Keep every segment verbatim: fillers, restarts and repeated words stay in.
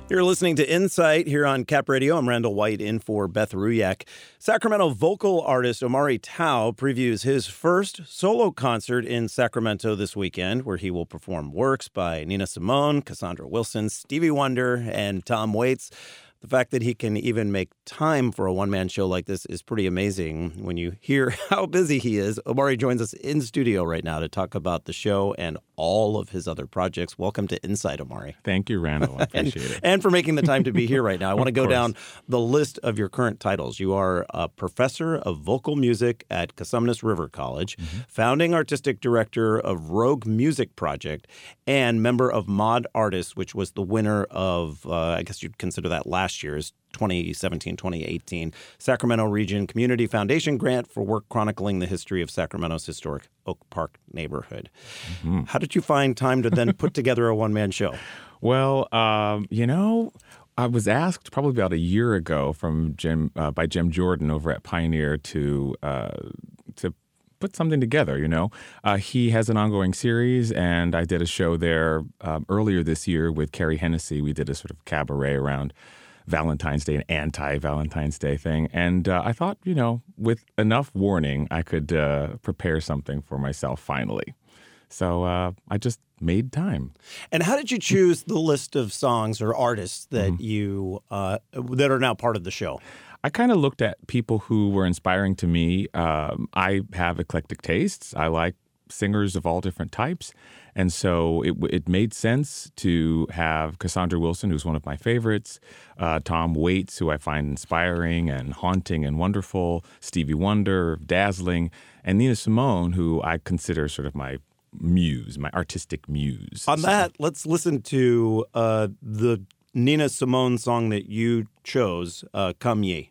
You're listening to Insight here on Cap Radio. I'm Randall White in for Beth Ruyak. Sacramento vocal artist Omari Tao previews his first solo concert in Sacramento this weekend, where he will perform works by Nina Simone, Cassandra Wilson, Stevie Wonder, and Tom Waits. The fact that he can even make time for a one-man show like this is pretty amazing. When you hear how busy he is, Omari joins us in studio right now to talk about the show and all of his other projects. Welcome to Insight, Omari. Thank you, Randall. I appreciate and, it. And for making the time to be here right now. I want to go down the list of your current titles. You are a professor of vocal music at Cosumnes River College, mm-hmm. founding artistic director of Rogue Music Project, and member of Mod Artists, which was the winner of, uh, I guess you'd consider that last year's twenty seventeen twenty eighteen Sacramento Region Community Foundation grant for work chronicling the history of Sacramento's historic Oak Park neighborhood. Mm-hmm. How did you find time to then put together a one-man show? Well, um, you know, I was asked probably about a year ago from Jim uh, by Jim Jordan over at Pioneer to uh, to put something together. You know, uh, he has an ongoing series, and I did a show there um, earlier this year with Carrie Hennessy. We did a sort of cabaret around Valentine's Day, an anti-Valentine's Day thing. And uh, I thought, you know, with enough warning, I could uh, prepare something for myself finally. So uh, I just made time. And how did you choose the list of songs or artists that mm-hmm. you uh, that are now part of the show? I kind of looked at people who were inspiring to me. Um, I have eclectic tastes. I like singers of all different types. And so it it made sense to have Cassandra Wilson, who's one of my favorites, uh, Tom Waits, who I find inspiring and haunting and wonderful, Stevie Wonder, dazzling, and Nina Simone, who I consider sort of my muse, my artistic muse. On so. that, let's listen to uh, the Nina Simone song that you chose, uh, Come Ye.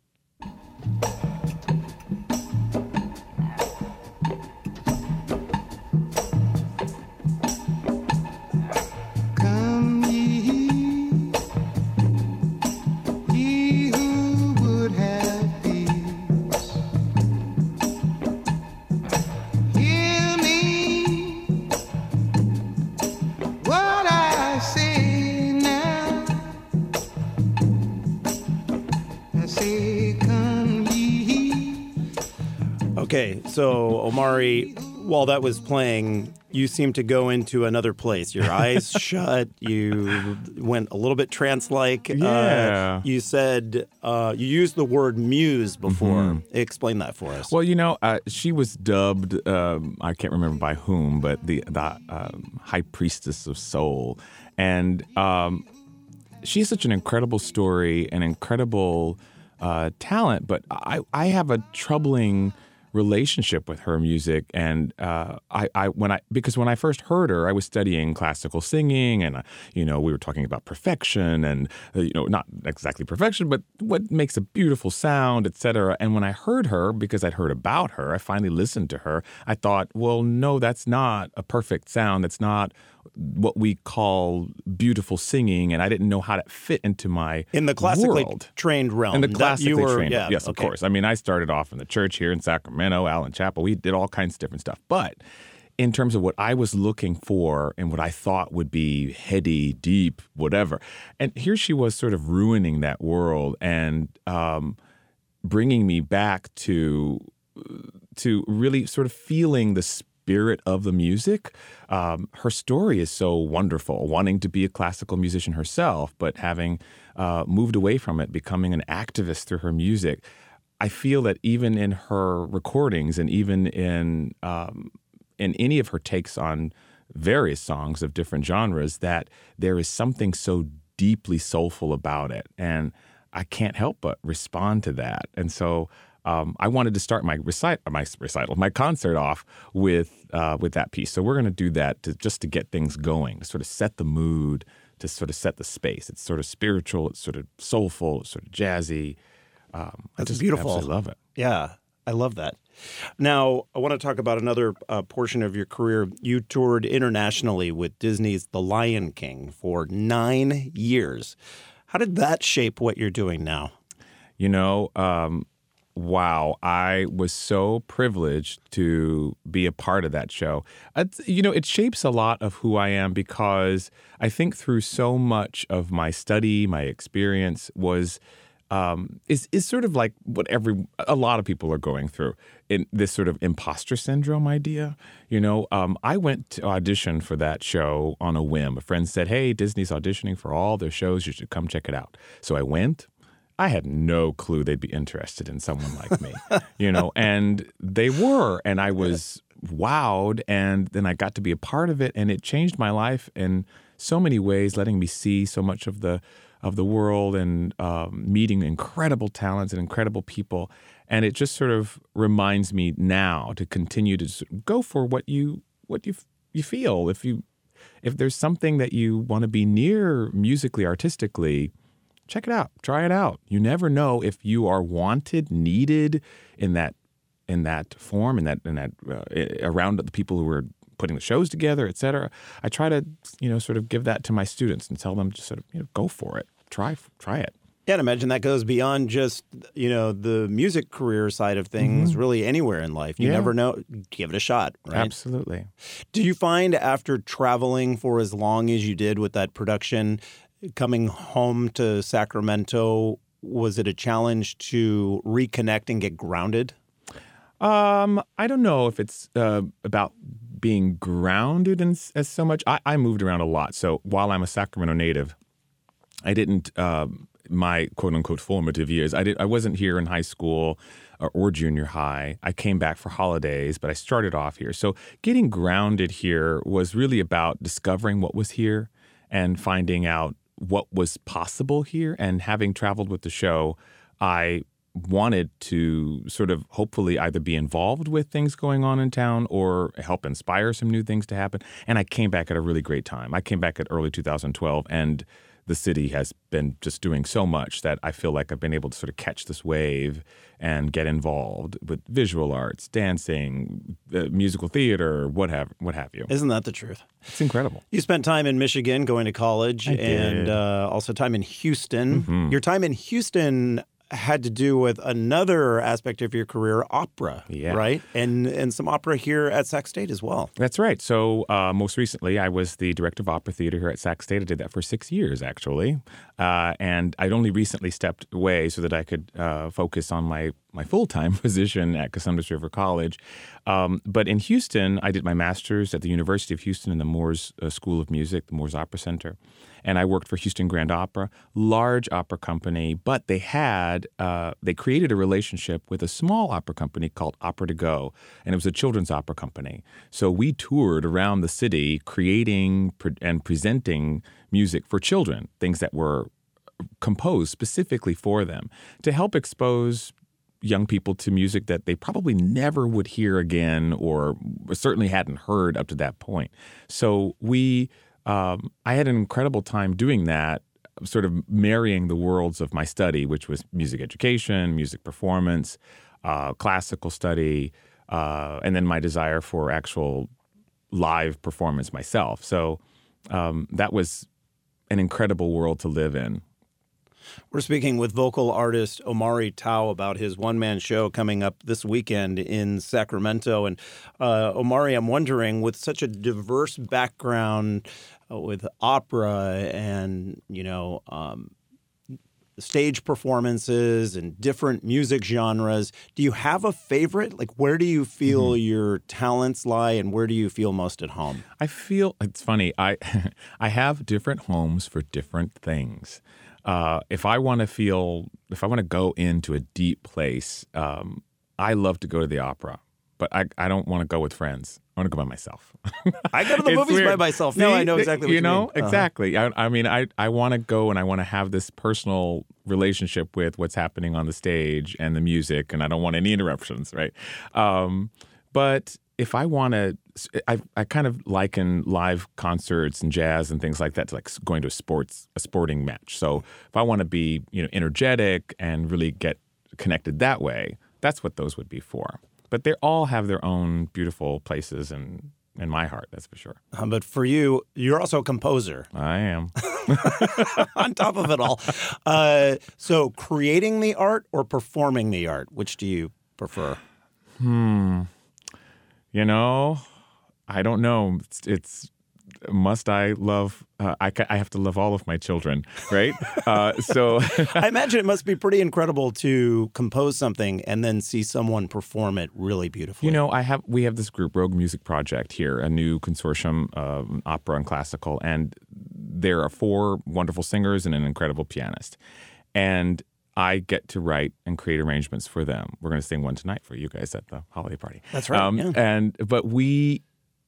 Okay, so Omari, while that was playing, you seemed to go into another place. Your eyes shut. You went a little bit trance-like. Yeah. Uh, you said uh, you used the word muse before. Mm-hmm. Explain that for us. Well, you know, uh, she was dubbed, um, I can't remember by whom, but the, the um, high priestess of soul. And um, she's such an incredible story, an incredible uh, talent, but I, I have a troubling relationship with her music, and uh, I, I when I because when I first heard her, I was studying classical singing, and uh, you know we were talking about perfection, and uh, you know not exactly perfection, but what makes a beautiful sound, et cetera. And when I heard her, because I'd heard about her, I finally listened to her. I thought, well, no, that's not a perfect sound. That's not what we call beautiful singing, and I didn't know how to fit into my in the classically world. trained realm. In the classically you were, trained yeah, realm, yes, okay. of course. I mean, I started off in the church here in Sacramento, Allen Chapel. We did all kinds of different stuff. But in terms of what I was looking for and what I thought would be heady, deep, whatever, and here she was sort of ruining that world and um, bringing me back to to really sort of feeling the spirit of the music. Um, her story is so wonderful, wanting to be a classical musician herself, but having uh, moved away from it, becoming an activist through her music. I feel that even in her recordings and even in um, in any of her takes on various songs of different genres, that there is something so deeply soulful about it. And I can't help but respond to that. And so Um, I wanted to start my recite, my recital, my concert off with uh, with that piece. So we're going to do that to, just to get things going, to sort of set the mood, to sort of set the space. It's sort of spiritual, it's sort of soulful, it's sort of jazzy. Um, That's I just beautiful. absolutely love it. Yeah, I love that. Now, I want to talk about another uh, portion of your career. You toured internationally with Disney's The Lion King for nine years. How did that shape what you're doing now? You know, um, wow, I was so privileged to be a part of that show. It's, you know, it shapes a lot of who I am because I think through so much of my study, my experience was um, is is sort of like what every a lot of people are going through in this sort of imposter syndrome idea. You know, um, I went to audition for that show on a whim. A friend said, "Hey, Disney's auditioning for all their shows. You should come check it out." So I went. I had no clue they'd be interested in someone like me, you know, and they were, and I was wowed, and then I got to be a part of it, and it changed my life in so many ways, letting me see so much of the of the world and um, meeting incredible talents and incredible people, and it just sort of reminds me now to continue to go for what you what you you feel. If you if there's something that you want to be near musically, artistically, check it out. Try it out. You never know if you are wanted, needed in that in that form, in that in that uh, around the people who are putting the shows together, et cetera. I try to, you know, sort of give that to my students and tell them just sort of, you know, go for it. Try try it. Yeah, and imagine that goes beyond just, you know, the music career side of things, mm-hmm. really anywhere in life. You yeah. never know. Give it a shot, right? Absolutely. Do you find after traveling for as long as you did with that production, coming home to Sacramento, was it a challenge to reconnect and get grounded? Um, I don't know if it's uh, about being grounded in, as so much. I, I moved around a lot. So while I'm a Sacramento native, I didn't uh, my quote unquote formative years. I did. I wasn't here in high school or, or junior high. I came back for holidays, but I started off here. So getting grounded here was really about discovering what was here and finding out what was possible here. And having traveled with the show, I wanted to sort of hopefully either be involved with things going on in town or help inspire some new things to happen. And I came back at a really great time. I came back at early two thousand twelve, and the city has been just doing so much that I feel like I've been able to sort of catch this wave and get involved with visual arts, dancing, uh, musical theater, what have, what have you. Isn't that the truth? It's incredible. You spent time in Michigan going to college I and did. Uh, also time in Houston. Mm-hmm. Your time in Houston had to do with another aspect of your career, opera, yeah. right? And and some opera here at Sac State as well. That's right. So uh, most recently, I was the director of opera theater here at Sac State. I did that for six years, actually. Uh, and I'd only recently stepped away so that I could uh, focus on my, my full-time position at Cosumnes River College. Um, but in Houston, I did my master's at the University of Houston in the Moores uh, School of Music, the Moores Opera Center. And I worked for Houston Grand Opera, large opera company, but they had, uh, they created a relationship with a small opera company called Opera to Go, and it was a children's opera company. So we toured around the city creating pre- and presenting music for children, things that were composed specifically for them to help expose young people to music that they probably never would hear again or certainly hadn't heard up to that point. So we... Um, I had an incredible time doing that, sort of marrying the worlds of my study, which was music education, music performance, uh, classical study, uh, and then my desire for actual live performance myself. So um, that was an incredible world to live in. We're speaking with vocal artist Omari Tao about his one-man show coming up this weekend in Sacramento. And uh, Omari, I'm wondering, with such a diverse background uh, with opera and, you know, um, stage performances and different music genres, do you have a favorite? Like, where do you feel mm-hmm. your talents lie and where do you feel most at home? I feel, it's funny, I I have different homes for different things. Uh, if I want to feel, if I want to go into a deep place, um, I love to go to the opera, but I, I don't want to go with friends. I want to go by myself. I go to the movies weird. by myself. No, See, I know exactly what you, you know, mean. Uh-huh. exactly. I, I mean, I, I want to go and I want to have this personal relationship with what's happening on the stage and the music, and I don't want any interruptions, right? Um, but if I want to, I I kind of liken live concerts and jazz and things like that to like going to a sports a sporting match. So if I want to be, you know, energetic and really get connected that way, that's what those would be for. But they all have their own beautiful places in in my heart, that's for sure. Uh, but for you, you're also a composer. I am. on top of it all. Uh, so creating the art or performing the art, which do you prefer? Hmm. You know, I don't know. It's, it's must I love, uh, I, I have to love all of my children, right? uh, so I imagine it must be pretty incredible to compose something and then see someone perform it really beautifully. You know, I have we have this group, Rogue Music Project here, a new consortium of opera and classical, and there are four wonderful singers and an incredible pianist. And I get to write and create arrangements for them. We're going to sing one tonight for you guys at the holiday party. That's right. Um, yeah. And but we,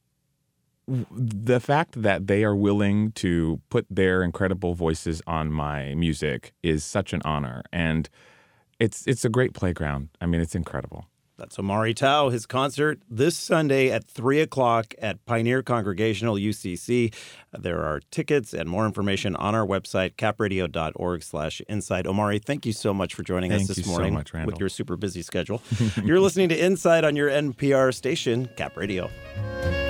the fact that they are willing to put their incredible voices on my music is such an honor, and it's it's a great playground. I mean, it's incredible. That's Omari Tao. His concert this Sunday at three o'clock at Pioneer Congregational U C C. There are tickets and more information on our website, capradio.org slash inside. Omari, thank you so much for joining thank us this you morning so much, Randall. with your super busy schedule. You're listening to Inside on your N P R station, Cap Radio.